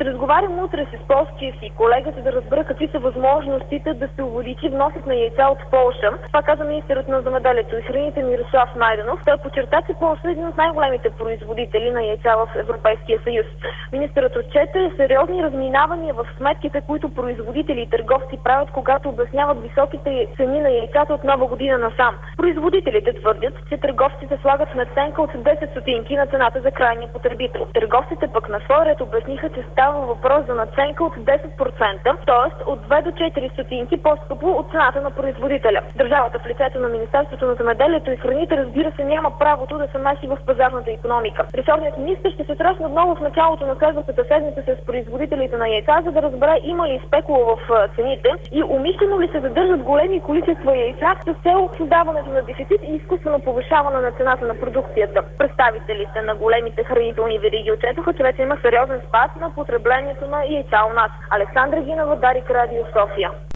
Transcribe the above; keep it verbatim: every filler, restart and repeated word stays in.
Ще разговарям утре с полския си колега, за да разбера какви са възможностите да се увеличи вносът на яйца от Полша. Това каза министърът на земеделието и храните Мирослав Найденов. Той подчерта, че Полша е един от най-големите производители на яйца в Европейския съюз. Министърът отчете сериозни разминавания в сметките, които производители и търговци правят, когато обясняват високите цени на яйцата от нова година насам. Производителите твърдят, че търговците слагат надценка от десет стотинки на цената за крайния потребител. Търговците пък на свой ред обясниха, че става въпрос за надценка от десет процента, т.е. от две до четири стотинки по-скъпо от цената на производителя. Държавата в лицето на Министерството на земеделието и храните, разбира се, няма правото да се меси в пазарната икономика. Ресорният министър ще се срещне отново в началото на следващата седмица с производителите на яйца, за да разбере има ли спекула в цените и умишлено ли се задържат големи количества яйца с цел създаването на дефицит и изкуствено повишаване на цената на продукцията. Представителите на големите хранителни вериги отчетоха, че вече има сериозен спад на потреблението на яйца у нас. Александра Гинова, Дарик Радио, София.